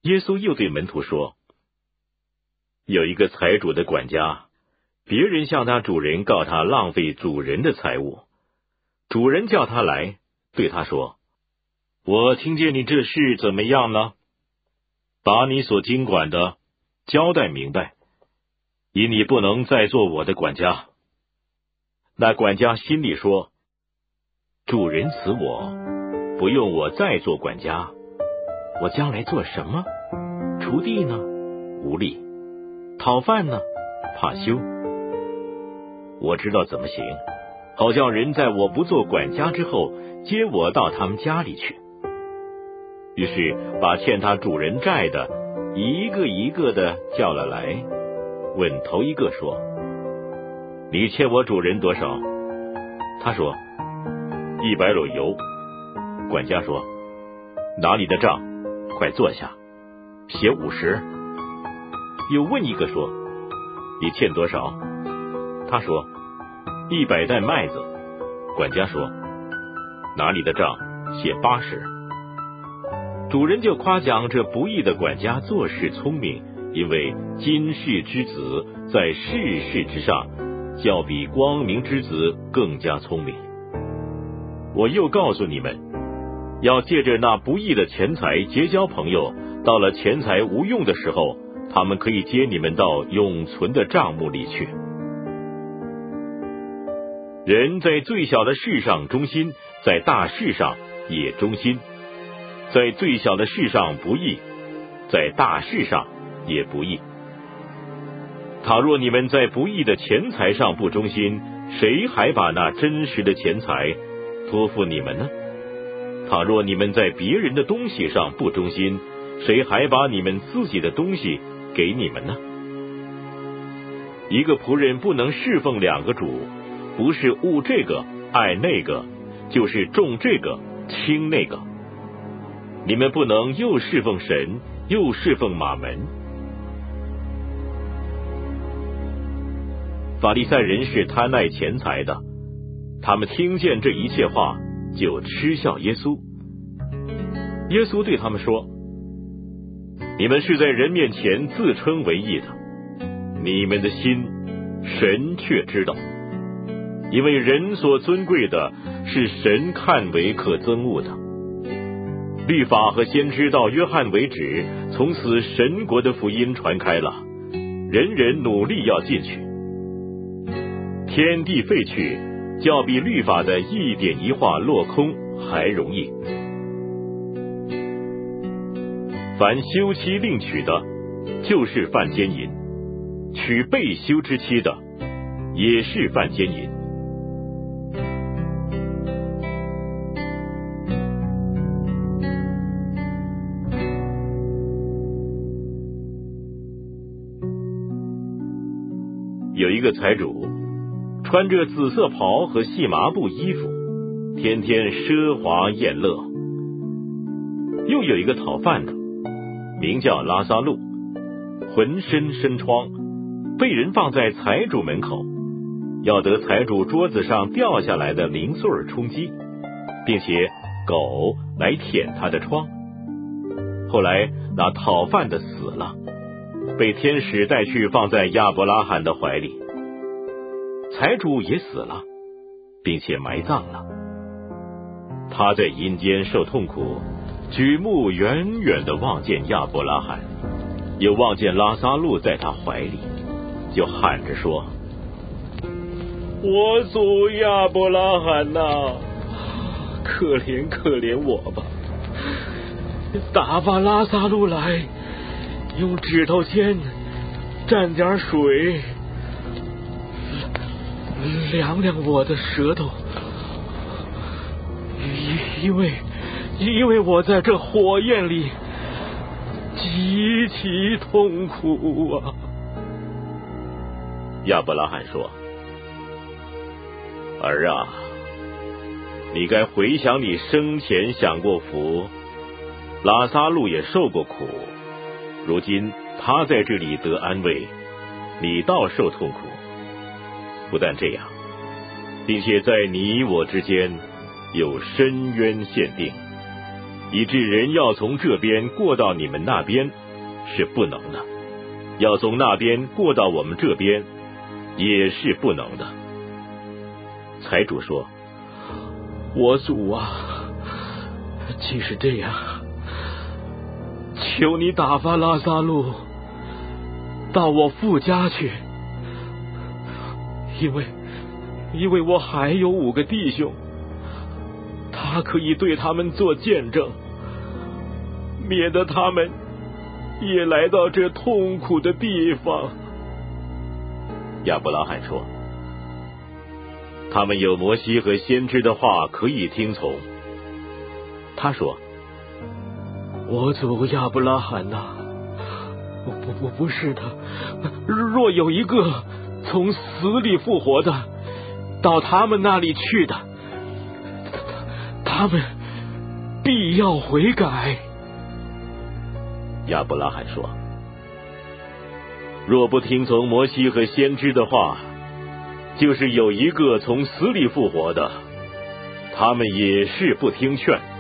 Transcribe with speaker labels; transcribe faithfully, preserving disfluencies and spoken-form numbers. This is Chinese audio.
Speaker 1: 耶稣又对门徒说，有一个财主的管家，别人向他主人告他浪费主人的财物，主人叫他来，对他说，我听见你这事怎么样呢？把你所经管的交代明白，因你不能再做我的管家。那管家心里说，主人辞我，不用我再做管家，我将来做什么？锄地呢？无力；讨饭呢？怕羞。我知道怎么行，好叫人在我不做管家之后，接我到他们家里去。于是把欠他主人债的一个一个的叫了来，问头一个说，你欠我主人多少？他说，一百篓油。管家说，拿你的账，快坐下，写五十。又问一个说，你欠多少？他说，一百担麦子。管家说，拿你的账，写八十。主人就夸奖这不义的管家做事聪明，因为今世之子在世事之上，较比光明之子更加聪明。我又告诉你们，要借着那不义的钱财结交朋友，到了钱财无用的时候，他们可以接你们到永存的帐幕里去。人在最小的事上忠心，在大事上也忠心；在最小的事上不义，在大事上也不义。倘若你们在不义的钱财上不忠心，谁还把那真实的钱财托付你们呢？倘若你们在别人的东西上不忠心，谁还把你们自己的东西给你们呢？一个仆人不能侍奉两个主，不是恶这个爱那个，就是重这个轻那个。你们不能又侍奉神，又侍奉马门。法利赛人是贪爱钱财的，他们听见这一切话，就嗤笑耶稣。耶稣对他们说，你们是在人面前自称为义的，你们的心神却知道，因为人所尊贵的是神看为可憎恶的。律法和先知到约翰为止，从此神国的福音传开了，人人努力要进去。天地废去，较比律法的一点一画落空还容易。凡休妻另娶的，就是犯奸淫；娶被休之妻的，也是犯奸淫。有一个财主，穿着紫色袍和细麻布衣服，天天奢华宴乐。又有一个讨饭的，名叫拉撒路，浑身深疮，被人放在财主门口，要得财主桌子上掉下来的零碎充饥，并且狗来舔他的疮。后来那讨饭的死了，被天使带去放在亚伯拉罕的怀里。财主也死了，并且埋葬了。他在阴间受痛苦，举目远远地望见亚伯拉罕，又望见拉撒路在他怀里，就喊着说，我主亚伯拉罕哪、啊，可怜可怜我吧，打发拉撒路来，用指头尖蘸点水，凉凉我的舌头，因为因为我在这火焰里极其痛苦啊。亚伯拉罕说，儿啊，你该回想你生前享过福，拉撒路也受过苦，如今他在这里得安慰，你倒受痛苦。不但这样，并且在你我之间有深渊限定， 以致人要从这边过到你们那边是不能的，要从那边过到我们这边也是不能的。财主说：我主啊，既是这样，求你打发拉撒路到我父家去，因为因为我还有五个弟兄，他可以对他们做见证，免得他们也来到这痛苦的地方。亚伯拉罕说：他们有摩西和先知的话可以听从。他说：我主亚伯拉罕呐、啊，不不不是的，若有一个从死里复活的到他们那里去的，他们必要悔改。亚伯拉罕说：若不听从摩西和先知的话，就是有一个从死里复活的，他们也是不听劝。